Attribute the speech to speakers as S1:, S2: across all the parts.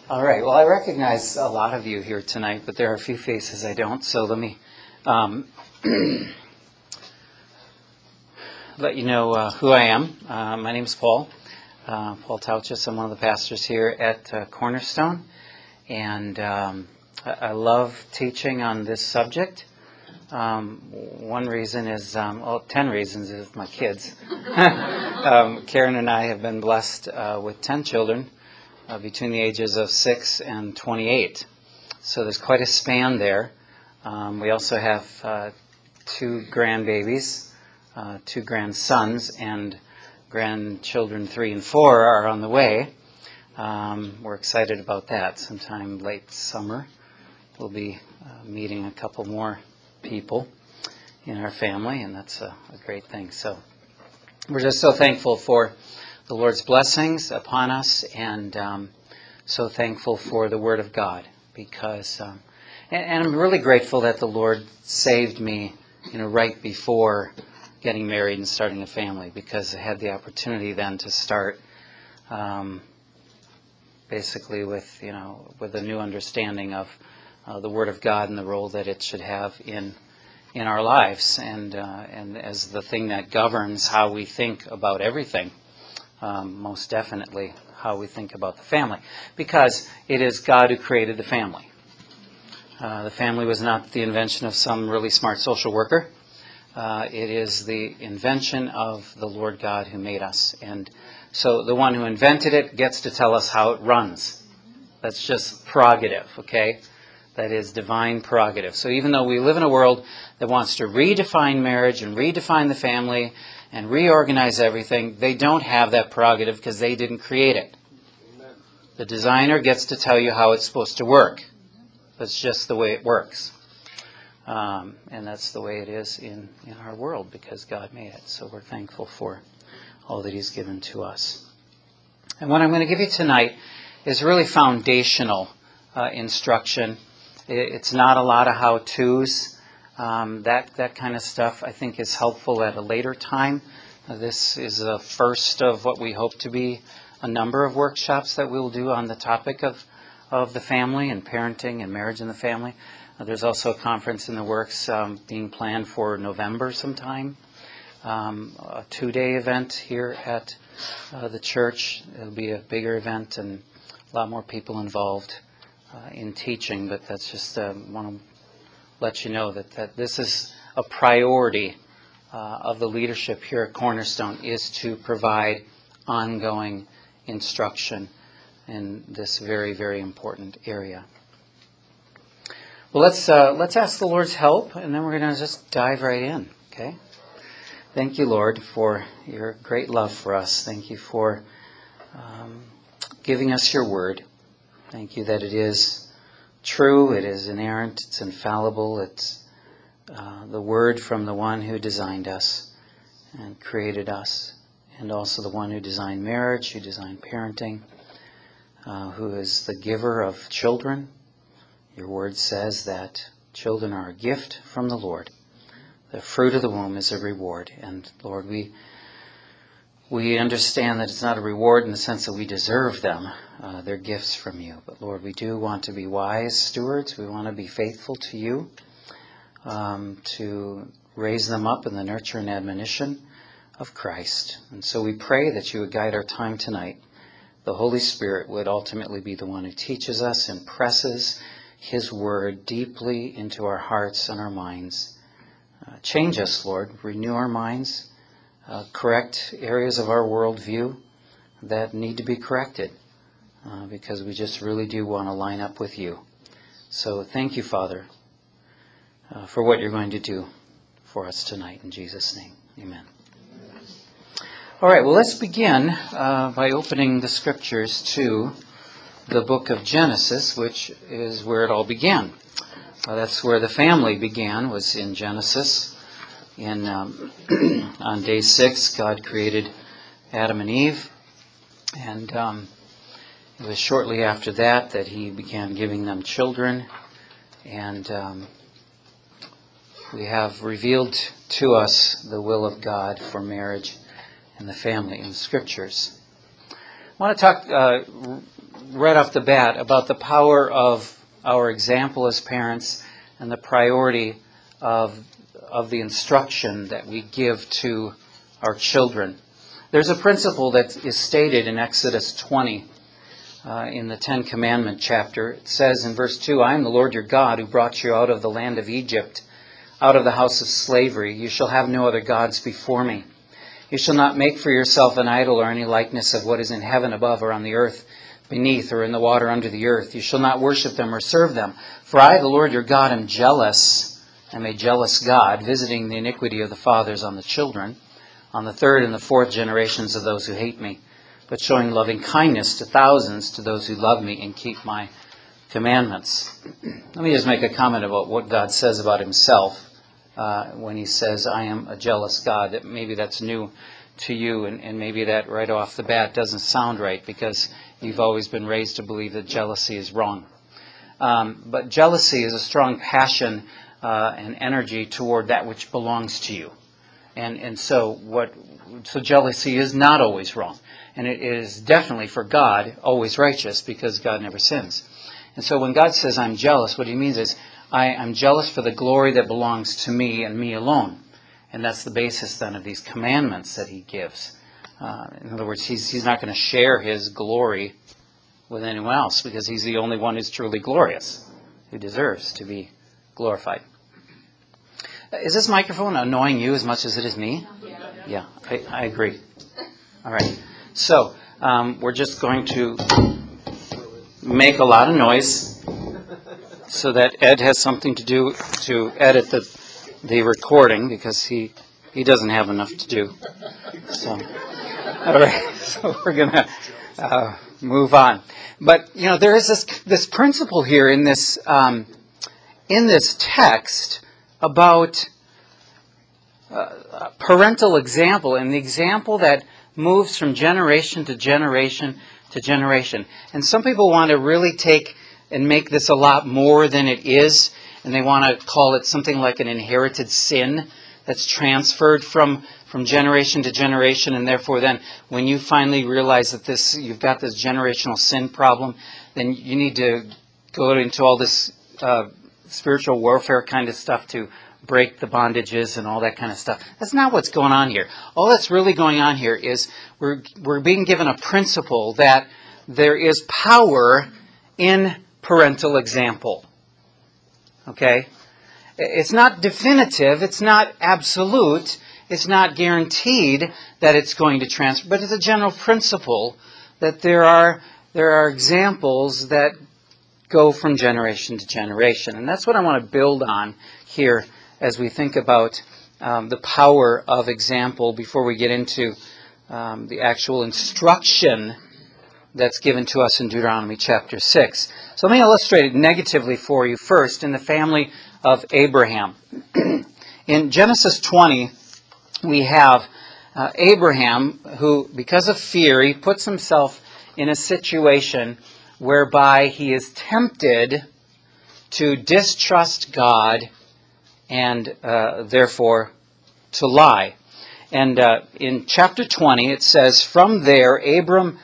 S1: All right. Well, I recognize a lot of you here tonight, but there are a few faces I don't. So let me let you know who I am. My name is Paul. Paul Tauchus. I'm one of the pastors here at Cornerstone, and I love teaching on this subject. One reason is, 10 reasons is my kids. Karen and I have been blessed with 10 children between the ages of 6 and 28. So there's quite a span there. We also have 2 grandbabies, 2 grandsons, and grandchildren 3 and 4 are on the way. We're excited about that. Sometime late summer, we'll be meeting a couple more people in our family, and that's a great thing. So we're just so thankful for the Lord's blessings upon us, and so thankful for the Word of God, because, and I'm really grateful that the Lord saved me, right before getting married and starting a family, because I had the opportunity then to start, basically with a new understanding of the Word of God and the role that it should have in our lives, and as the thing that governs how we think about everything. Most definitely how we think about the family, because it is God who created the family. The family was not the invention of some really smart social worker. It is the invention of the Lord God who made us. And so the one who invented it gets to tell us how it runs. That's just prerogative, okay? That is divine prerogative. So even though we live in a world that wants to redefine marriage and redefine the family and reorganize everything, they don't have that prerogative because they didn't create it. Amen. The designer gets to tell you how it's supposed to work. That's just the way it works. And that's the way it is in our world, because God made it. So we're thankful for all that He's given to us. And what I'm going to give you tonight is really foundational instruction. It's not a lot of how-tos. That kind of stuff, I think, is helpful at a later time. This is the first of what we hope to be a number of workshops that we'll do on the topic of the family and parenting and marriage in the family. There's also a conference in the works being planned for November sometime. A 2-day event here at the church. It'll be a bigger event and a lot more people involved in teaching, but that's just want to let you know that this is a priority of the leadership here at Cornerstone, is to provide ongoing instruction in this very, very important area. Well, let's ask the Lord's help, and then we're going to just dive right in, okay? Thank you, Lord, for your great love for us. Thank you for giving us your word. Thank you that it is true, it is inerrant, it's infallible, it's the word from the one who designed us and created us, and also the one who designed marriage, who designed parenting, who is the giver of children. Your word says that children are a gift from the Lord. The fruit of the womb is a reward. And Lord, we understand that it's not a reward in the sense that we deserve them. They're gifts from you. But Lord, we do want to be wise stewards. We want to be faithful to you, to raise them up in the nurture and admonition of Christ. And so we pray that you would guide our time tonight. The Holy Spirit would ultimately be the one who teaches us and presses His word deeply into our hearts and our minds. Change us, Lord. Renew our minds. Correct areas of our worldview that need to be corrected, because we just really do want to line up with you. So thank you, Father, for what you're going to do for us tonight. In Jesus' name, amen. All right, well, let's begin by opening the scriptures to the book of Genesis, which is where it all began. That's where the family began, was in Genesis. On day 6, God created Adam and Eve, and it was shortly after that He began giving them children, and we have revealed to us the will of God for marriage and the family in the Scriptures. I want to talk right off the bat about the power of our example as parents and the priority of the instruction that we give to our children. There's a principle that is stated in Exodus 20 in the Ten Commandment chapter. It says in verse 2, I am the Lord your God who brought you out of the land of Egypt, out of the house of slavery. You shall have no other gods before me. You shall not make for yourself an idol or any likeness of what is in heaven above or on the earth beneath or in the water under the earth. You shall not worship them or serve them. For I, the Lord your God, am jealous. I'm a jealous God, visiting the iniquity of the fathers on the children, on the third and the fourth generations of those who hate me, but showing loving kindness to thousands to those who love me and keep my commandments. Let me just make a comment about what God says about himself when he says, I am a jealous God. That maybe that's new to you, and maybe that right off the bat doesn't sound right because you've always been raised to believe that jealousy is wrong. But jealousy is a strong passion and energy toward that which belongs to you. And so jealousy is not always wrong. And it is definitely for God always righteous because God never sins. And so when God says I'm jealous, what he means is I'm jealous for the glory that belongs to me and me alone. And that's the basis then of these commandments that he gives. In other words, he's not going to share his glory with anyone else because he's the only one who's truly glorious, who deserves to be glorified. Is this microphone annoying you as much as it is me? Yeah, I agree. All right. So we're just going to make a lot of noise so that Ed has something to do to edit the recording because he doesn't have enough to do. So, all right. So we're going to move on. But there is this principle here in this text about parental example, and the example that moves from generation to generation to generation. And some people want to really take and make this a lot more than it is, and they want to call it something like an inherited sin that's transferred from generation to generation, and therefore then when you finally realize that you've got this generational sin problem, then you need to go into all this spiritual warfare kind of stuff to break the bondages and all that kind of stuff. That's not what's going on here. All that's really going on here is we're being given a principle that there is power in parental example. Okay? It's not definitive, it's not absolute, it's not guaranteed that it's going to transfer, but it's a general principle that there are examples that go from generation to generation. And that's what I want to build on here as we think about the power of example before we get into the actual instruction that's given to us in Deuteronomy chapter 6. So let me illustrate it negatively for you first in the family of Abraham. In Genesis 20, we have Abraham who, because of fear, he puts himself in a situation whereby he is tempted to distrust God and therefore to lie. And in chapter 20 it says, from there Abraham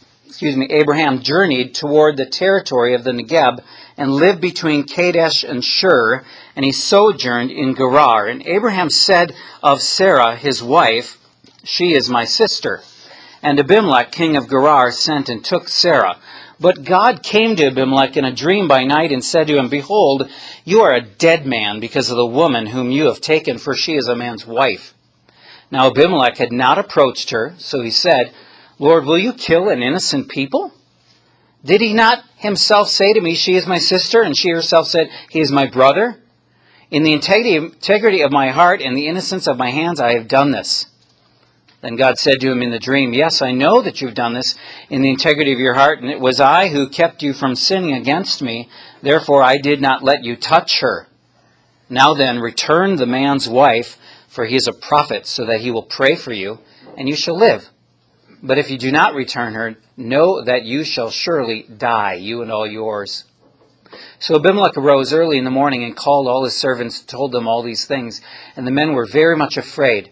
S1: journeyed toward the territory of the Negeb and lived between Kadesh and Shur, and he sojourned in Gerar. And Abraham said of Sarah his wife, she is my sister. And Abimelech king of Gerar sent and took Sarah. But God came to Abimelech in a dream by night and said to him, behold, you are a dead man because of the woman whom you have taken, for she is a man's wife. Now Abimelech had not approached her, so he said, Lord, will you kill an innocent people? Did he not himself say to me, she is my sister, and she herself said, he is my brother? In the integrity of my heart and the innocence of my hands I have done this. Then God said to him in the dream, yes, I know that you've done this in the integrity of your heart, and it was I who kept you from sinning against me. Therefore I did not let you touch her. Now then, return the man's wife, for he is a prophet, so that he will pray for you, and you shall live. But if you do not return her, know that you shall surely die, you and all yours. So Abimelech arose early in the morning and called all his servants and told them all these things. And the men were very much afraid.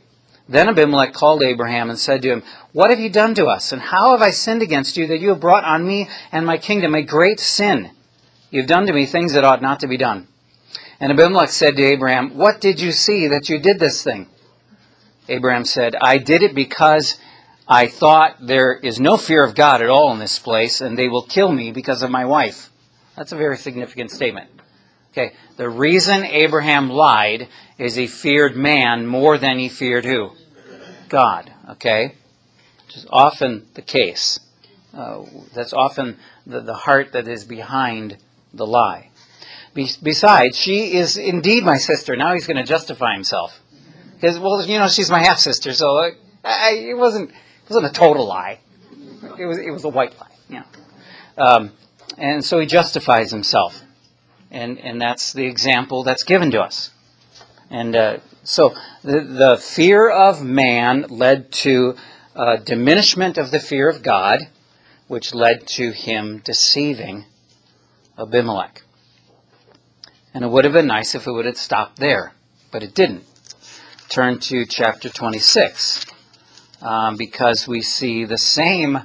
S1: Then Abimelech called Abraham and said to him, "What have you done to us? And how have I sinned against you that you have brought on me and my kingdom a great sin? You have done to me things that ought not to be done." And Abimelech said to Abraham, "What did you see that you did this thing?" Abraham said, "I did it because I thought there is no fear of God at all in this place, and they will kill me because of my wife." That's a very significant statement. Okay, the reason Abraham lied is he feared man more than he feared who? God. Okay, which is often the case. That's often the heart that is behind the lie. Besides, she is indeed my sister. Now he's going to justify himself. Because, well, she's my half-sister, so it wasn't a total lie. It was a white lie. Yeah. And so he justifies himself. And that's the example that's given to us. And so the fear of man led to a diminishment of the fear of God, which led to him deceiving Abimelech. And it would have been nice if it would have stopped there, but it didn't. Turn to chapter 26, because we see the same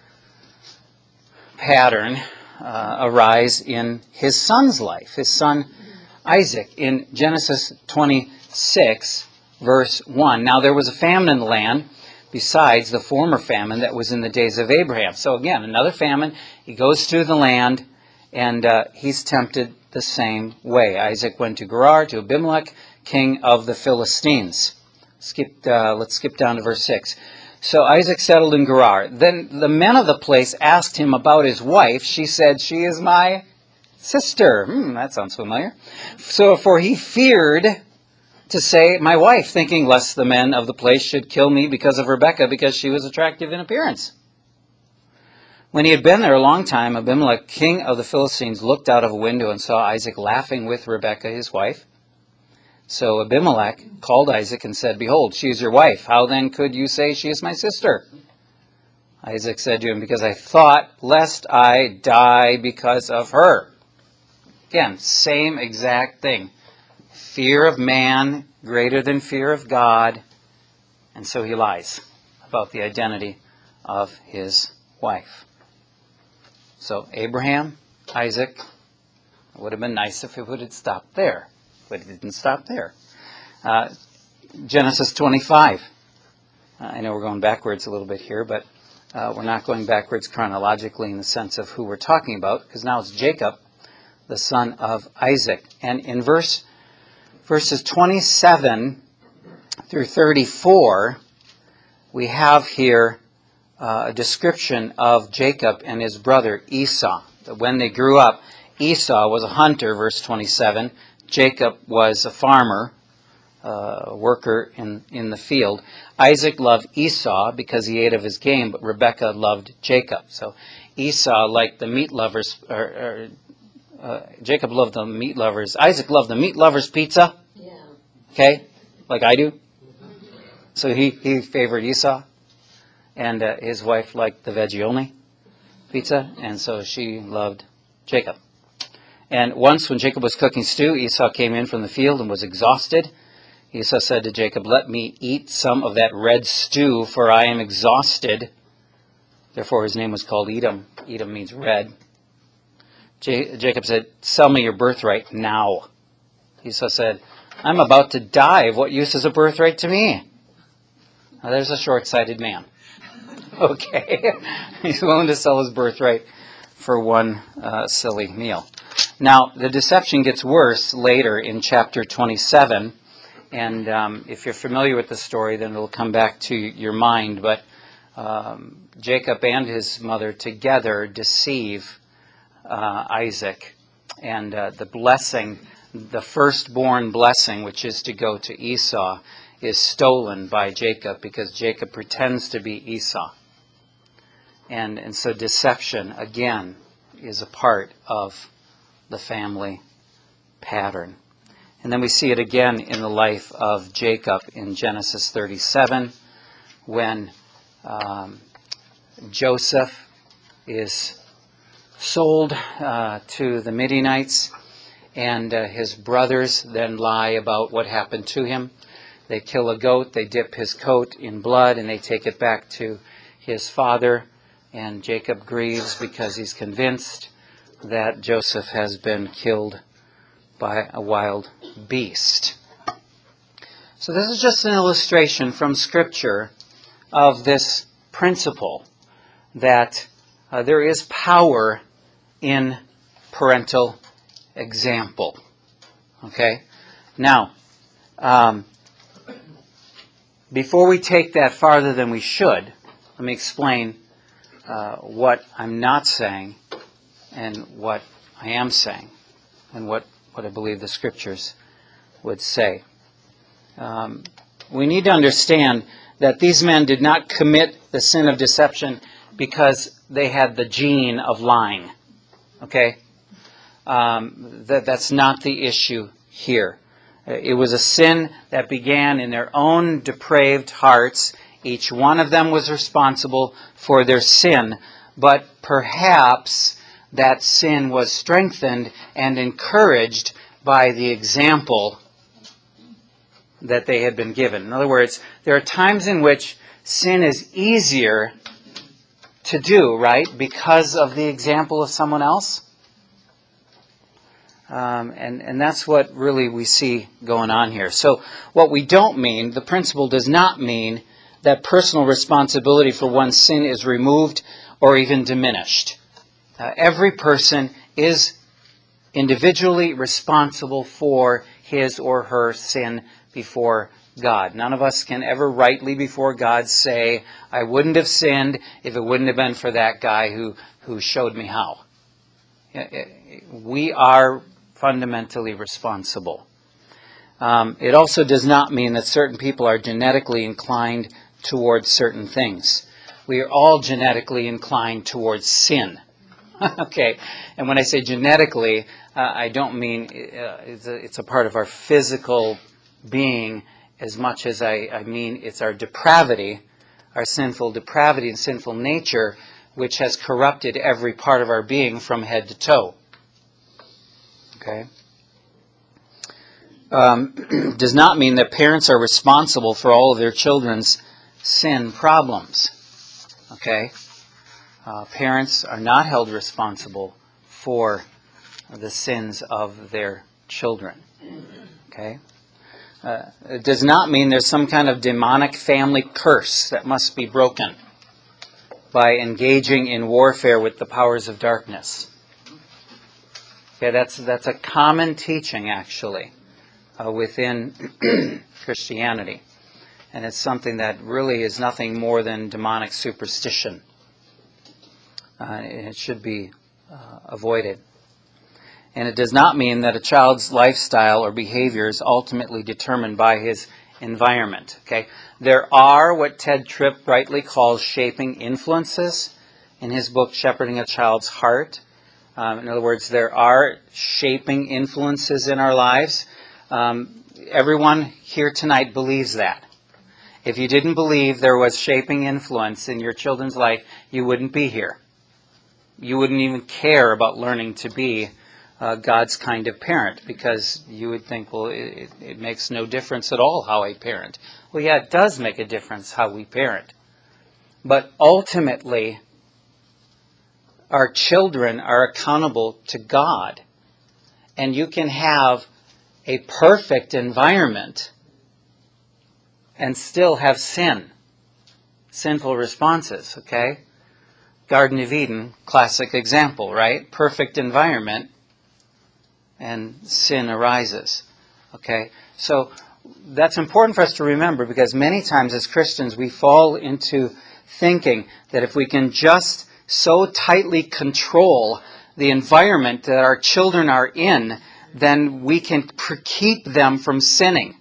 S1: pattern arise in his son's life, his son Isaac, in Genesis 26, verse 1. Now there was a famine in the land, besides the former famine that was in the days of Abraham. So again, another famine. He goes through the land, and he's tempted the same way. Isaac went to Gerar, to Abimelech, king of the Philistines. Let's skip down to verse 6. So Isaac settled in Gerar. Then the men of the place asked him about his wife. She said, "She is my sister." That sounds familiar. For he feared to say, "my wife," thinking lest the men of the place should kill me because of Rebekah, because she was attractive in appearance. When he had been there a long time, Abimelech, king of the Philistines, looked out of a window and saw Isaac laughing with Rebekah, his wife. So Abimelech called Isaac and said, "Behold, she is your wife. How then could you say she is my sister?" Isaac said to him, "Because I thought lest I die because of her." Again, same exact thing. Fear of man greater than fear of God. And so he lies about the identity of his wife. So Abraham, Isaac, it would have been nice if it would have stopped there. But it didn't stop there. Genesis 25. I know we're going backwards a little bit here, but we're not going backwards chronologically in the sense of who we're talking about, because now it's Jacob, the son of Isaac. And in verses 27 through 34, we have here a description of Jacob and his brother Esau. When they grew up, Esau was a hunter, verse 27. Jacob was a farmer, a worker in the field. Isaac loved Esau because he ate of his game, but Rebekah loved Jacob. So Esau liked the meat lovers, Jacob loved the meat lovers. Isaac loved the meat lovers pizza. Yeah. Okay, like I do. So he favored Esau, and his wife liked the veggie only pizza, and so she loved Jacob. And once when Jacob was cooking stew, Esau came in from the field and was exhausted. Esau said to Jacob, "Let me eat some of that red stew, for I am exhausted." Therefore his name was called Edom. Edom means red. Jacob said, "Sell me your birthright now." Esau said, "I'm about to die. Of what use is a birthright to me?" Now there's a short-sighted man. Okay. He's willing to sell his birthright for one silly meal. Now, the deception gets worse later in chapter 27, and if you're familiar with the story, then it'll come back to your mind, but Jacob and his mother together deceive Isaac, and the blessing, the firstborn blessing, which is to go to Esau, is stolen by Jacob because Jacob pretends to be Esau. And so deception, again, is a part of the family pattern. And then we see it again in the life of Jacob in Genesis 37, when Joseph is sold to the Midianites, and his brothers then lie about what happened to him. They kill a goat, they dip his coat in blood, and they take it back to his father. And Jacob grieves because he's convinced that Joseph has been killed by a wild beast. So this is just an illustration from Scripture of this principle that there is power in parental example. Okay? Now, before we take that farther than we should, let me explain what I'm not saying and what I am saying and what I believe the Scriptures would say. We need to understand that these men did not commit the sin of deception because they had the gene of lying. Okay? That's not the issue here. It was a sin that began in their own depraved hearts. Each one of them was responsible for their sin, but perhaps that sin was strengthened and encouraged by the example that they had been given. In other words, there are times in which sin is easier to do, right, because of the example of someone else. And that's what really we see going on here. So what we don't mean, the principle does not mean that personal responsibility for one's sin is removed or even diminished. Every person is individually responsible for his or her sin before God. None of us can ever rightly before God say, I wouldn't have sinned if it wouldn't have been for that guy who showed me how. We are fundamentally responsible. It also does not mean that certain people are genetically inclined towards certain things. We are all genetically inclined towards sin. Okay, and when I say genetically, I don't mean it's a part of our physical being as much as I mean it's our depravity, our sinful depravity and sinful nature, which has corrupted every part of our being from head to toe. Okay? Does not mean that parents are responsible for all of their children's sin problems. Okay? Parents are not held responsible for the sins of their children. Okay? It does not mean there's some kind of demonic family curse that must be broken by engaging in warfare with the powers of darkness. Okay, that's a common teaching, actually, within Christianity. And it's something that really is nothing more than demonic superstition. It should be avoided. And it does not mean that a child's lifestyle or behavior is ultimately determined by his environment. Okay, there are what Ted Tripp rightly calls shaping influences in his book, Shepherding a Child's Heart. In other words, there are shaping influences in our lives. Everyone here tonight believes that. If you didn't believe there was shaping influence in your children's life, you wouldn't be here. You wouldn't even care about learning to be God's kind of parent, because you would think, well, it makes no difference at all how I parent. Well, yeah, it does make a difference how we parent. But ultimately, our children are accountable to God. And you can have a perfect environment and still have sinful responses, okay? Garden of Eden, classic example, right? Perfect environment, and sin arises. Okay? So that's important for us to remember, because many times as Christians we fall into thinking that if we can just so tightly control the environment that our children are in, then we can keep them from sinning.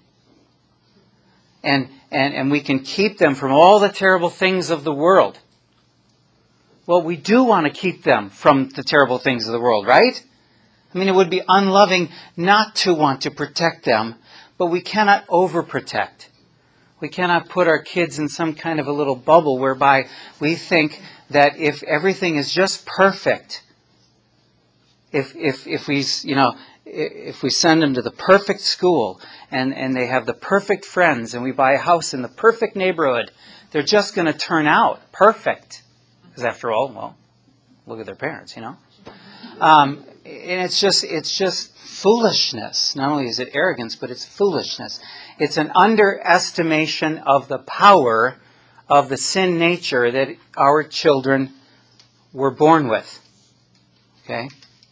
S1: And we can keep them from all the terrible things of the world. Well, we do want to keep them from the terrible things of the world, right? I mean, it would be unloving not to want to protect them, but we cannot overprotect. We cannot put our kids in some kind of a little bubble whereby we think that if everything is just perfect, if we, if we send them to the perfect school and they have the perfect friends and we buy a house in the perfect neighborhood, they're just going to turn out perfect. Because after all, well, look at their parents, you know. And it's just foolishness. Not only is it arrogance, but it's foolishness. It's an underestimation of the power of the sin nature that our children were born with. Okay?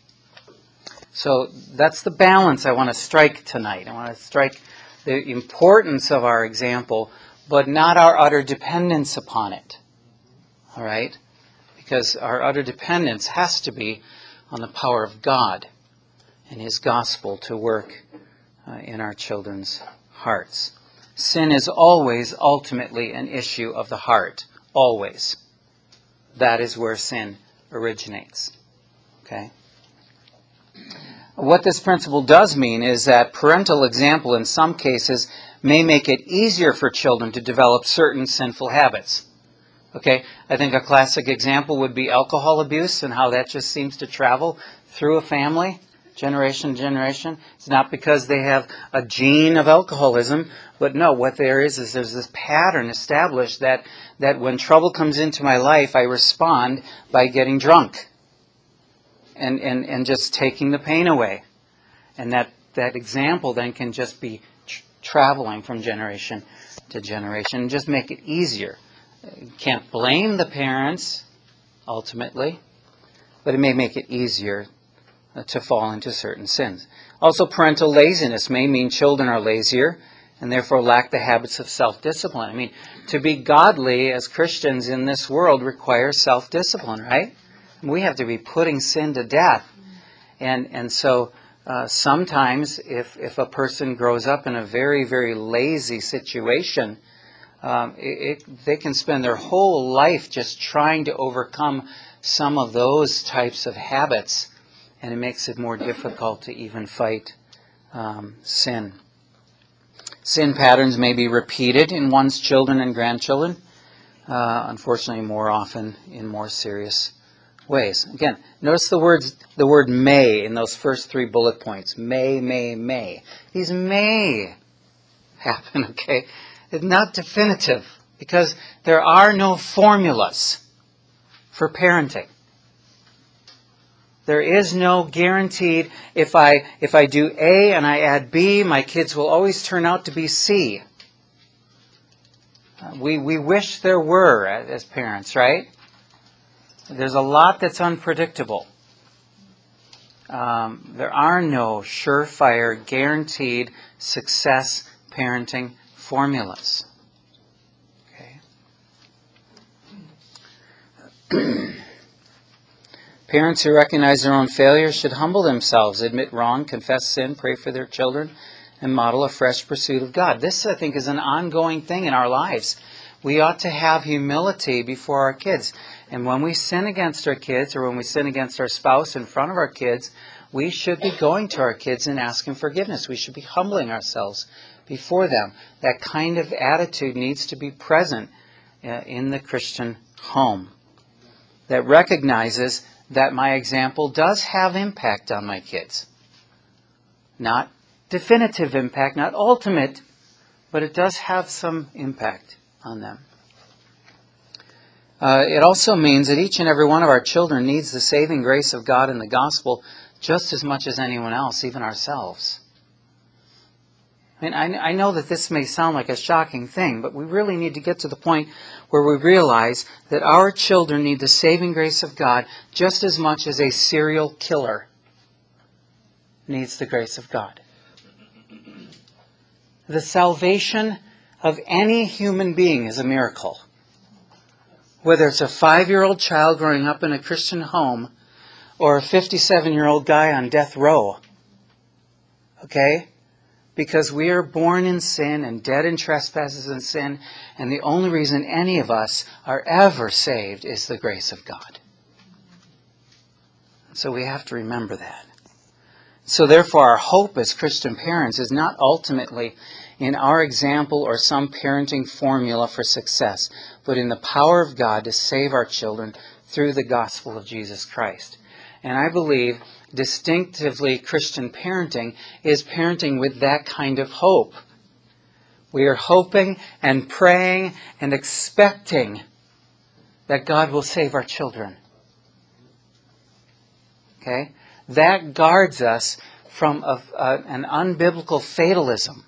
S1: So that's the balance I want to strike tonight. I want to strike the importance of our example, but not our utter dependence upon it. All right? Because our utter dependence has to be on the power of God and His gospel to work in our children's hearts. Sin is always ultimately an issue of the heart. Always. That is where sin originates. Okay? What this principle does mean is that parental example in some cases may make it easier for children to develop certain sinful habits. Okay? I think a classic example would be alcohol abuse and how that just seems to travel through a family, generation to generation. It's not because they have a gene of alcoholism, but no, what there is there's this pattern established that when trouble comes into my life, I respond by getting drunk and just taking the pain away. And that example then can just be traveling from generation to generation and just make it easier. You can't blame the parents, ultimately, but it may make it easier to fall into certain sins. Also, parental laziness may mean children are lazier and therefore lack the habits of self-discipline. I mean, to be godly as Christians in this world requires self-discipline, right? We have to be putting sin to death. And so sometimes if a person grows up in a very, very lazy situation, they can spend their whole life just trying to overcome some of those types of habits, and it makes it more difficult to even fight sin. Sin patterns may be repeated in one's children and grandchildren, unfortunately more often in more serious ways. Again, notice the word may in those first 3 bullet points. May. These may happen, okay? It's not definitive because there are no formulas for parenting. There is no guaranteed, if I do A and I add B, my kids will always turn out to be C. We wish there were as parents, right? There's a lot that's unpredictable. There are no surefire, guaranteed success parenting formulas. Okay. Parents who recognize their own failures should humble themselves, admit wrong, confess sin, pray for their children, and model a fresh pursuit of God. This, I think, is an ongoing thing in our lives. We ought to have humility before our kids. And when we sin against our kids or when we sin against our spouse in front of our kids, we should be going to our kids and asking forgiveness. We should be humbling ourselves before them. That kind of attitude needs to be present in the Christian home. That recognizes that my example does have impact on my kids. Not definitive impact, not ultimate, but it does have some impact on them. It also means that each and every one of our children needs the saving grace of God and the gospel just as much as anyone else, even ourselves. I mean, I know that this may sound like a shocking thing, but we really need to get to the point where we realize that our children need the saving grace of God just as much as a serial killer needs the grace of God. The salvation of any human being is a miracle. Whether it's a 5-year-old child growing up in a Christian home or a 57-year-old guy on death row. Okay? Because we are born in sin and dead in trespasses and sin, and the only reason any of us are ever saved is the grace of God. So we have to remember that. So therefore, our hope as Christian parents is not ultimately in our example or some parenting formula for success, but in the power of God to save our children through the gospel of Jesus Christ. And I believe distinctively Christian parenting is parenting with that kind of hope. We are hoping and praying and expecting that God will save our children. Okay? That guards us from an unbiblical fatalism,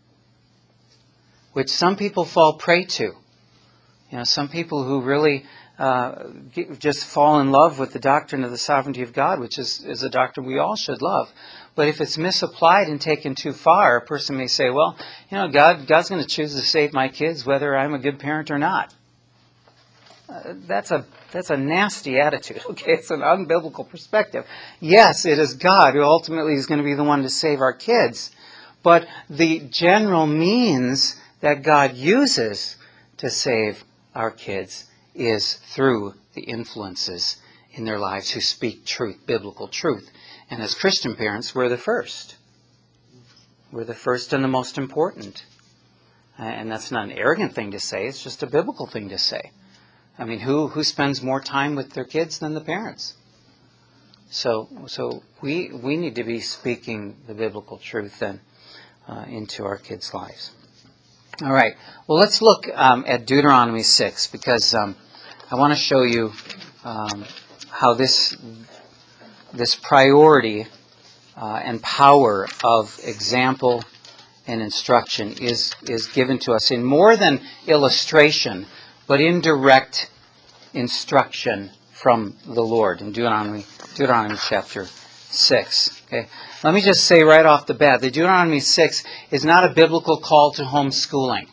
S1: which some people fall prey to. Some people who really just fall in love with the doctrine of the sovereignty of God, which is a doctrine we all should love. But if it's misapplied and taken too far, a person may say, well, God's going to choose to save my kids whether I'm a good parent or not. That's a nasty attitude, okay? It's an unbiblical perspective. Yes, it is God who ultimately is going to be the one to save our kids. But the general means that God uses to save our kids is through the influences in their lives who speak truth, biblical truth. And as Christian parents, we're the first. We're the first and the most important. And that's not an arrogant thing to say, it's just a biblical thing to say. I mean, who spends more time with their kids than the parents? So we need to be speaking the biblical truth then into our kids' lives. All right. Well, let's look at Deuteronomy 6 because I want to show you how this priority and power of example and instruction is given to us in more than illustration, but in direct instruction from the Lord in Deuteronomy chapter 6. Okay. Let me just say right off the bat that Deuteronomy 6 is not a biblical call to homeschooling.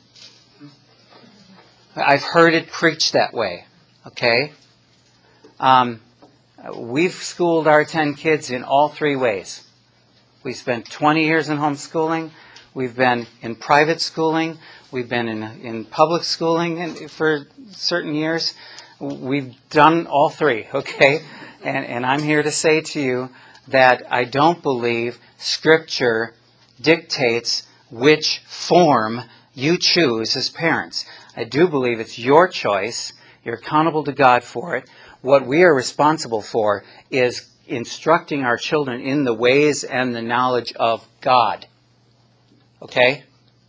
S1: I've heard it preached that way. Okay? We've schooled our 10 kids in all three ways. We spent 20 years in homeschooling. We've been in private schooling. We've been in public schooling for certain years. We've done all three, okay? And I'm here to say to you that I don't believe Scripture dictates which form you choose as parents. I do believe it's your choice. You're accountable to God for it. What we are responsible for is instructing our children in the ways and the knowledge of God. Okay?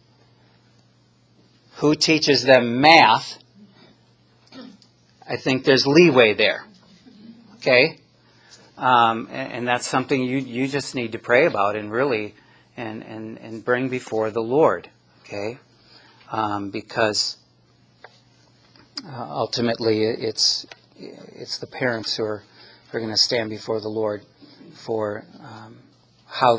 S1: Who teaches them math? I think there's leeway there. Okay? And that's something you just need to pray about and really and bring before the Lord. Okay? Because ultimately it's the parents who are going to stand before the Lord for how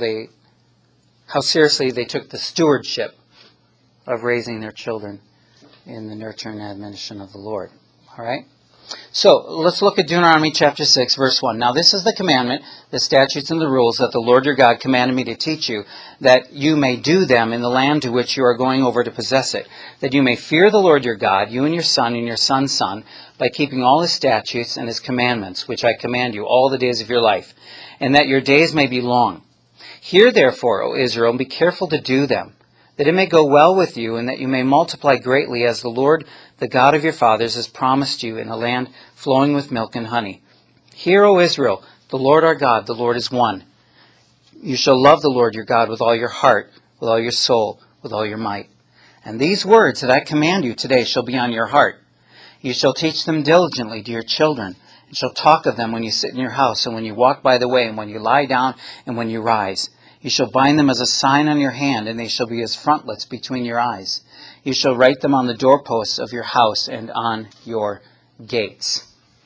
S1: seriously they took the stewardship of raising their children in the nurture and admonition of the Lord. All right? So, let's look at Deuteronomy chapter 6, verse 1. Now this is the commandment, the statutes and the rules that the Lord your God commanded me to teach you, that you may do them in the land to which you are going over to possess it, that you may fear the Lord your God, you and your son's son, by keeping all his statutes and his commandments, which I command you all the days of your life, and that your days may be long. Hear therefore, O Israel, and be careful to do them, that it may go well with you, and that you may multiply greatly, as the Lord, the God of your fathers, has promised you, in a land flowing with milk and honey. Hear, O Israel, the Lord our God, the Lord is one. You shall love the Lord your God with all your heart, with all your soul, with all your might. And these words that I command you today shall be on your heart. You shall teach them diligently to your children, and shall talk of them when you sit in your house, and when you walk by the way, and when you lie down, and when you rise. You shall bind them as a sign on your hand, and they shall be as frontlets between your eyes. You shall write them on the doorposts of your house and on your gates.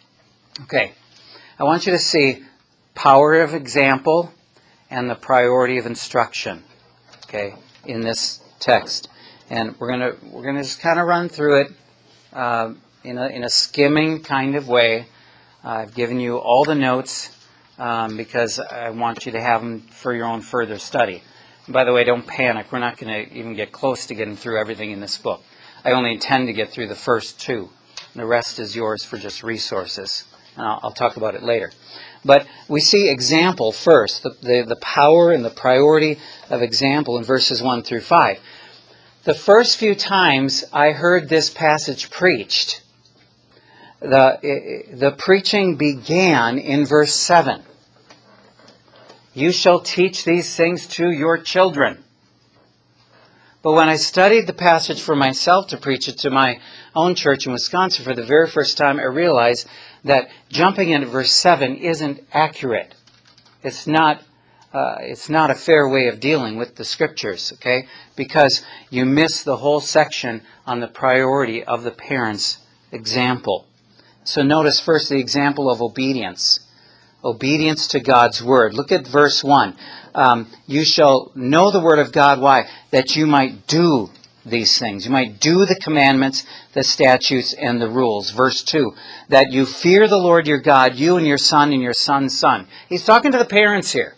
S1: Okay, I want you to see power of example and the priority of instruction. Okay, in this text, and we're gonna just kind of run through it in a skimming kind of way. I've given you all the notes. Because I want you to have them for your own further study. And by the way, don't panic. We're not going to even get close to getting through everything in this book. I only intend to get through the first two. And the rest is yours for just resources. And I'll talk about it later. But we see example first, the power and the priority of example in verses 1 through 5. The first few times I heard this passage preached, the preaching began in verse 7. You shall teach these things to your children. But when I studied the passage for myself to preach it to my own church in Wisconsin for the very first time, I realized that jumping into verse 7 isn't accurate. It's not a fair way of dealing with the Scriptures, okay? Because you miss the whole section on the priority of the parent's example. So notice first the example of obedience. Obedience to God's Word. Look at verse 1. You shall know the Word of God. Why? That you might do these things. You might do the commandments, the statutes, and the rules. Verse 2. That you fear the Lord your God, you and your son and your son's son. He's talking to the parents here.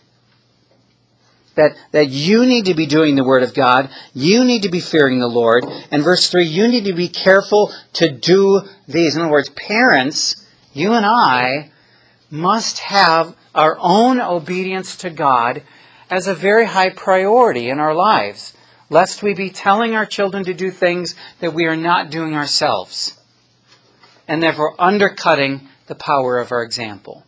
S1: That you need to be doing the Word of God. You need to be fearing the Lord. And verse 3, you need to be careful to do these. In other words, parents, you and I, must have our own obedience to God as a very high priority in our lives, lest we be telling our children to do things that we are not doing ourselves, and therefore undercutting the power of our example.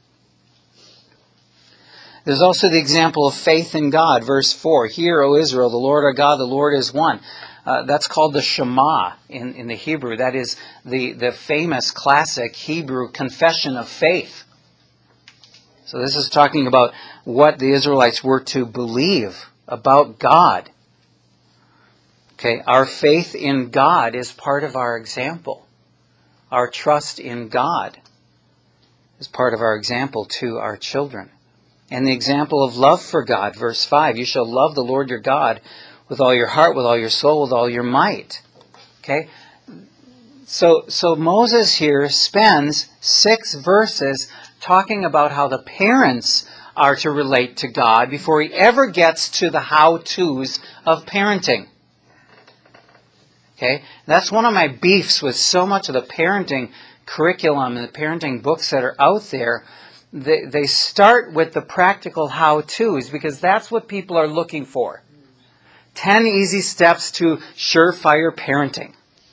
S1: There's also the example of faith in God. Verse 4, Hear, O Israel, the Lord our God, the Lord is one. That's called the Shema in the Hebrew. That is the famous classic Hebrew confession of faith. So this is talking about what the Israelites were to believe about God. Okay, our faith in God is part of our example. Our trust in God is part of our example to our children. And the example of love for God, verse 5, you shall love the Lord your God with all your heart, with all your soul, with all your might. Okay? So Moses here spends 6 verses talking about how the parents are to relate to God before he ever gets to the how-tos of parenting. Okay? That's one of my beefs with so much of the parenting curriculum and the parenting books that are out there. They start with the practical how-tos because that's what people are looking for. 10 easy steps to surefire parenting.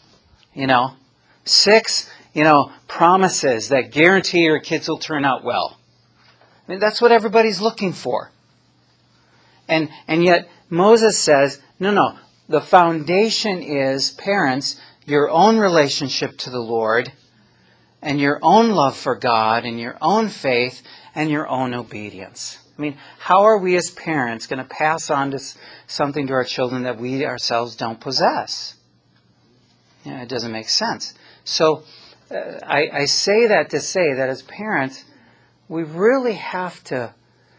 S1: 6, promises that guarantee your kids will turn out well. I mean, that's what everybody's looking for. And yet Moses says, no. The foundation is, parents, your own relationship to the Lord and your own love for God and your own faith and your own obedience. I mean, how are we as parents going to pass on something to our children that we ourselves don't possess? It doesn't make sense. So I say that to say that as parents, we really have to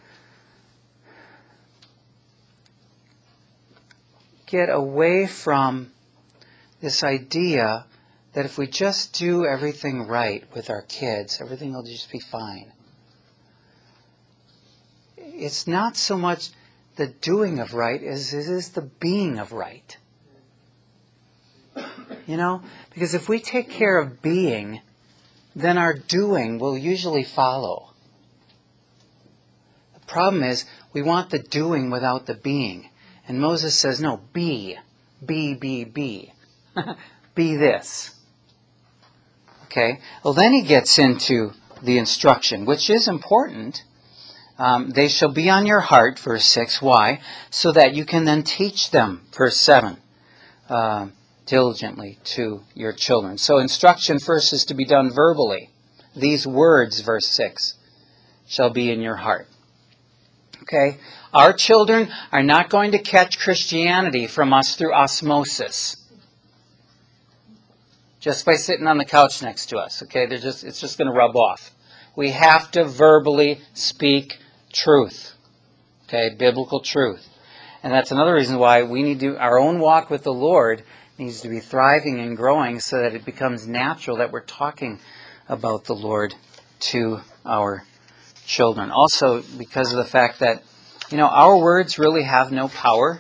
S1: get away from this idea that if we just do everything right with our kids, everything will just be fine. It's not so much the doing of right as it is the being of right. Because if we take care of being, then our doing will usually follow. The problem is we want the doing without the being. And Moses says, no, be. Be this. Okay? Well, then he gets into the instruction, which is important. They shall be on your heart, verse 6. Why? So that you can then teach them, verse 7, diligently to your children. So instruction first is to be done verbally. These words, verse 6, shall be in your heart. Okay? Our children are not going to catch Christianity from us through osmosis. Just by sitting on the couch next to us. Okay? It's just going to rub off. We have to verbally speak truth. Okay? Biblical truth. And that's another reason why we need to, our own walk with the Lord needs to be thriving and growing so that it becomes natural that we're talking about the Lord to our children. Also, because of the fact that, our words really have no power.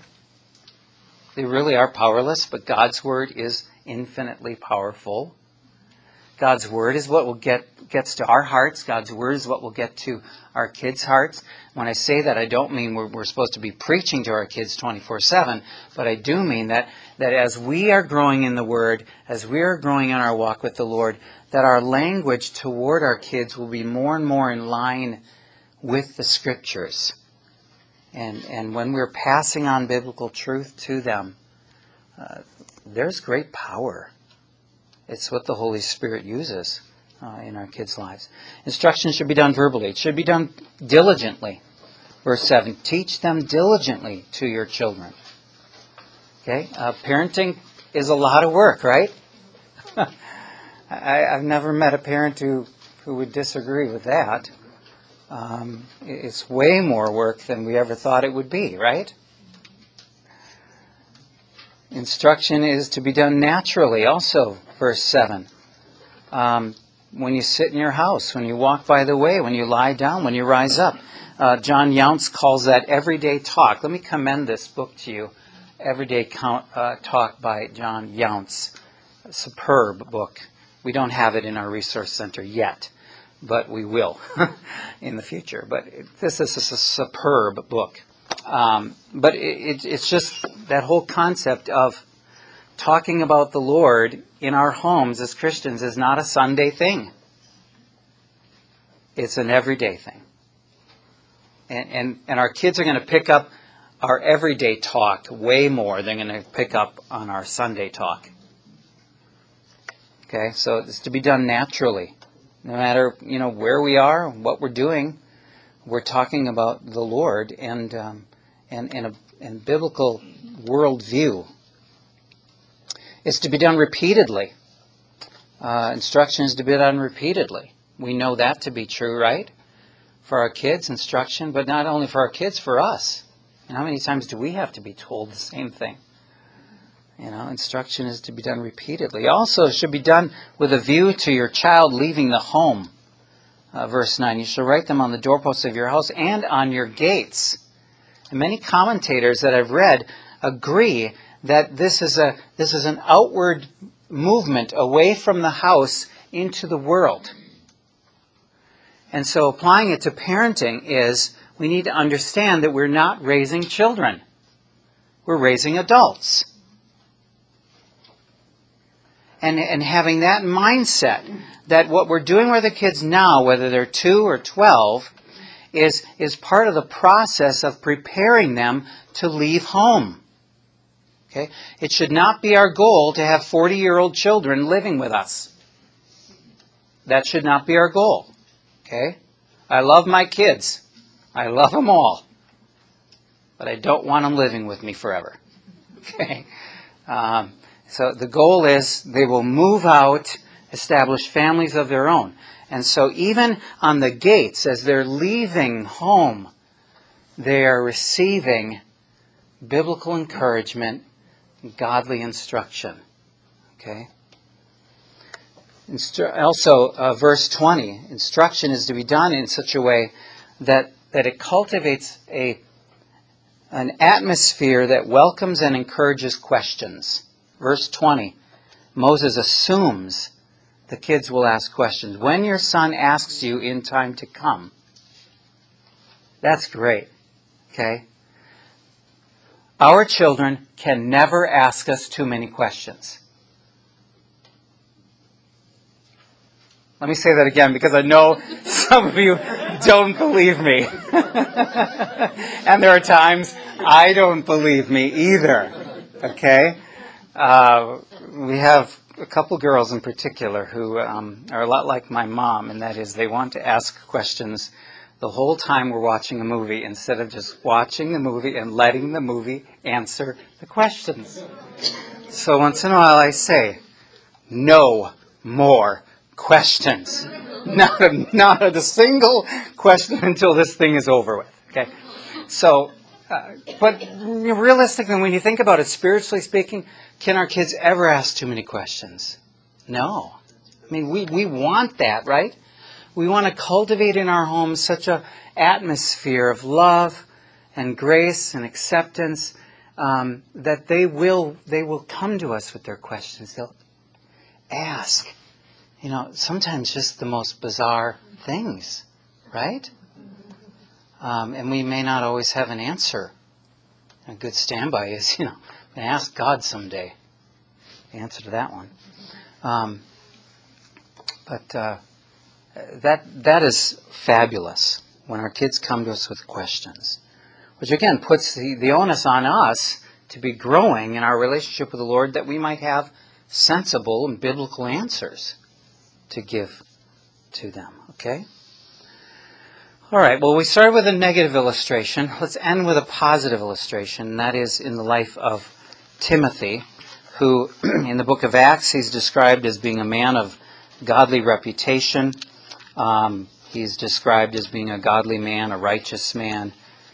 S1: They really are powerless, but God's word is infinitely powerful. God's Word is what gets to our hearts. God's Word is what will get to our kids' hearts. When I say that, I don't mean we're supposed to be preaching to our kids 24/7, but I do mean that as we are growing in the Word, as we are growing in our walk with the Lord, that our language toward our kids will be more and more in line with the Scriptures. And when we're passing on biblical truth to them, there's great power. It's what the Holy Spirit uses in our kids' lives. Instruction should be done verbally. It should be done diligently. Verse 7, teach them diligently to your children. Okay? Parenting is a lot of work, right? I've never met a parent who would disagree with that. It's way more work than we ever thought it would be, right? Instruction is to be done naturally. Also, verse 7. When you sit in your house, when you walk by the way, when you lie down, when you rise up. John Younce calls that everyday talk. Let me commend this book to you. Everyday Talk by John Younce. A superb book. We don't have it in our resource center yet, but we will in the future. But this is a superb book. But it's just that whole concept of talking about the Lord in our homes as Christians is not a Sunday thing. It's an everyday thing. And our kids are going to pick up our everyday talk way more than going to pick up on our Sunday talk. Okay, so it's to be done naturally. No matter, where we are, what we're doing, we're talking about the Lord and biblical worldview. It's to be done repeatedly. Instruction is to be done repeatedly. We know that to be true, right? For our kids, instruction, but not only for our kids, for us. And how many times do we have to be told the same thing? Instruction is to be done repeatedly. Also, it should be done with a view to your child leaving the home. Verse 9, you shall write them on the doorposts of your house and on your gates. And many commentators that I've read agree that this is an outward movement away from the house into the world. And so applying it to parenting is we need to understand that we're not raising children. We're raising adults. And having that mindset that what we're doing with the kids now, whether they're 2 or 12, is part of the process of preparing them to leave home. Okay? It should not be our goal to have 40-year-old children living with us. That should not be our goal. Okay? I love my kids. I love them all. But I don't want them living with me forever. Okay? So the goal is they will move out, establish families of their own. And so even on the gates, as they're leaving home, they are receiving biblical encouragement, godly instruction. Okay? Also, verse 20, instruction is to be done in such a way that it cultivates an atmosphere that welcomes and encourages questions. Verse 20, Moses assumes the kids will ask questions. When your son asks you in time to come. That's great. Okay? Our children can never ask us too many questions. Let me say that again because I know some of you don't believe me. And there are times I don't believe me either. Okay? We have a couple girls in particular who are a lot like my mom, and that is they want to ask questions the whole time we're watching a movie instead of just watching the movie and letting the movie answer the questions. So once in a while I say, no more questions. Not a single question until this thing is over with. Okay? So, but realistically, when you think about it, spiritually speaking, can our kids ever ask too many questions? No. I mean, we want that, right? We want to cultivate in our homes such an atmosphere of love and grace and acceptance that they will come to us with their questions. They'll ask. sometimes just the most bizarre things, right? And we may not always have an answer. A good standby is, ask God someday the answer to that one. But that is fabulous when our kids come to us with questions, which again puts the onus on us to be growing in our relationship with the Lord, that we might have sensible and biblical answers to give to them. Okay? All right, well, we started with a negative illustration. Let's end with a positive illustration, and that is in the life of Timothy, who in the book of Acts he's described as being a man of godly reputation. He's described as being a godly man, a righteous man,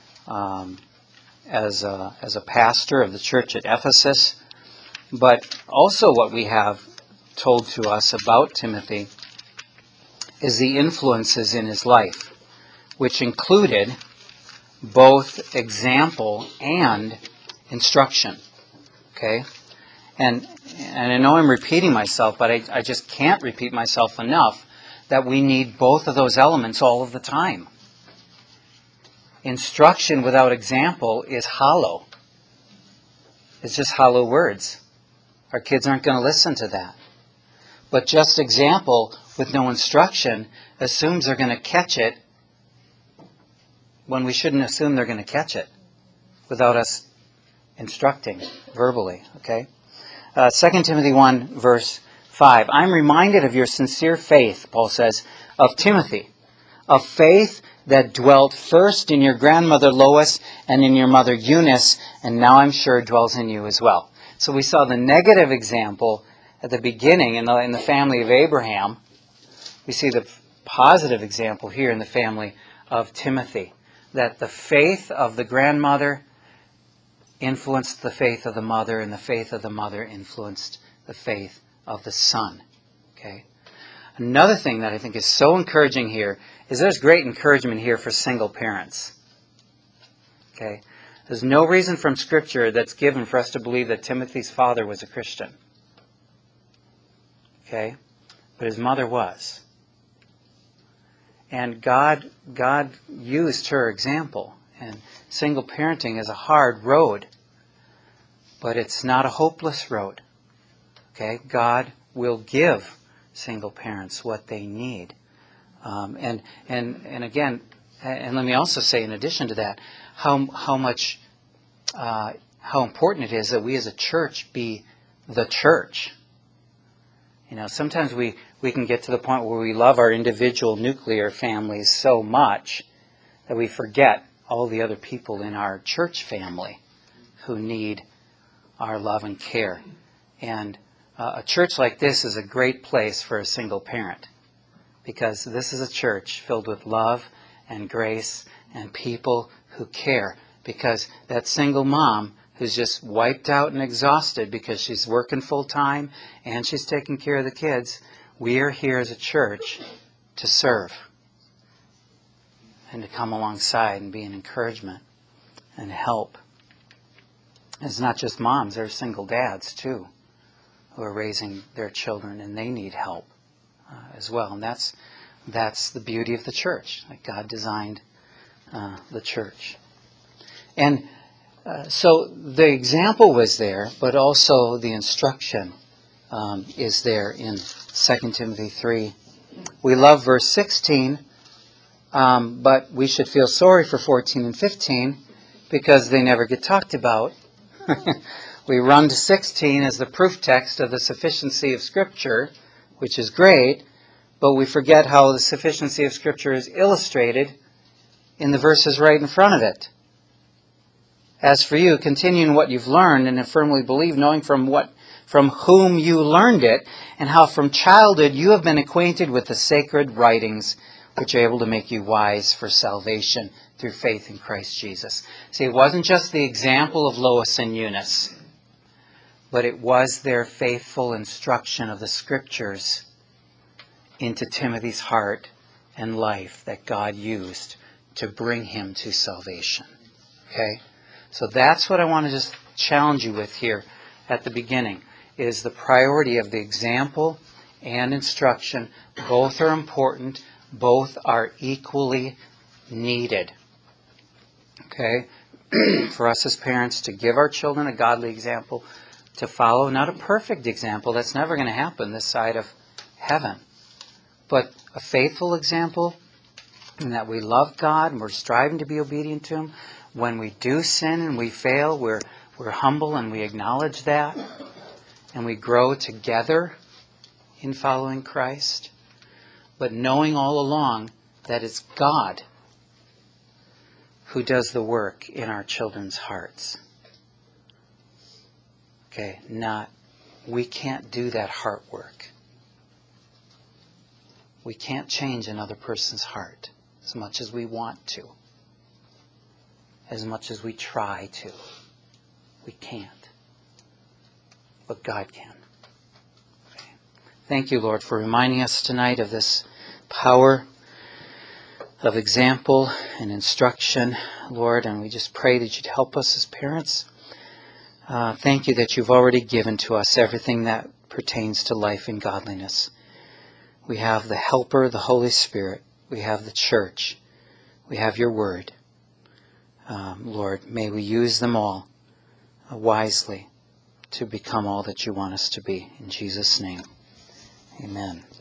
S1: as a pastor of the church at Ephesus. But also what we have told to us about Timothy is the influences in his life, which included both example and instruction. Okay? And I know I'm repeating myself, but I just can't repeat myself enough that we need both of those elements all of the time. Instruction without example is hollow. It's just hollow words. Our kids aren't going to listen to that. But just example with no instruction assumes they're going to catch it when we shouldn't assume they're going to catch it without us instructing verbally. Okay? 2 Timothy 1, verse 5. I'm reminded of your sincere faith, Paul says, of Timothy, of faith that dwelt first in your grandmother Lois and in your mother Eunice, and now I'm sure dwells in you as well. So we saw the negative example at the beginning in the family of Abraham. We see the positive example here in the family of Timothy, that the faith of the grandmother influenced the faith of the mother, and the faith of the mother influenced the faith of the son. Okay. Another thing that I think is so encouraging here is there's great encouragement here for single parents. Okay. There's no reason from Scripture that's given for us to believe that Timothy's father was a Christian. Okay? But his mother was. And God used her example. And single parenting is a hard road. But it's not a hopeless road. Okay? God will give single parents what they need. And again, and let me also say, in addition to that, how important it is that we as a church be the church. Sometimes we can get to the point where we love our individual nuclear families so much that we forget all the other people in our church family who need our love and care. And a church like this is a great place for a single parent, because this is a church filled with love and grace and people who care. Because that single mom who's just wiped out and exhausted because she's working full time and she's taking care of the kids, we are here as a church to serve and to come alongside and be an encouragement and help. It's not just moms, there are single dads too who are raising their children, and they need help as well. And that's the beauty of the church. Like God designed the church. And so the example was there, but also the instruction is there in 2 Timothy 3. We love verse 16, but we should feel sorry for 14 and 15 because they never get talked about. We run to 16 as the proof text of the sufficiency of Scripture, which is great, but we forget how the sufficiency of Scripture is illustrated in the verses right in front of it. As for you, continue in what you've learned and have firmly believed, knowing from whom you learned it, and how from childhood you have been acquainted with the sacred writings, which are able to make you wise for salvation through faith in Christ Jesus. See, it wasn't just the example of Lois and Eunice, but it was their faithful instruction of the Scriptures into Timothy's heart and life that God used to bring him to salvation. Okay? So that's what I want to just challenge you with here at the beginning, is the priority of the example and instruction. Both are important. Both are equally needed. Okay? For us as parents to give our children a godly example to follow, not a perfect example. That's never going to happen this side of heaven. But a faithful example in that we love God and we're striving to be obedient to Him. When we do sin and we fail, we're humble and we acknowledge that. And we grow together in following Christ. But knowing all along that it's God who does the work in our children's hearts. Okay, we can't do that heart work. We can't change another person's heart as much as we want to, as much as we try to. We can't. But God can. Okay. Thank you, Lord, for reminding us tonight of this power of example and instruction, Lord, and we just pray that you'd help us as parents. Thank you that you've already given to us everything that pertains to life and godliness. We have the Helper, the Holy Spirit. We have the church. We have your word. Lord, may we use them all wisely to become all that you want us to be. In Jesus' name, amen.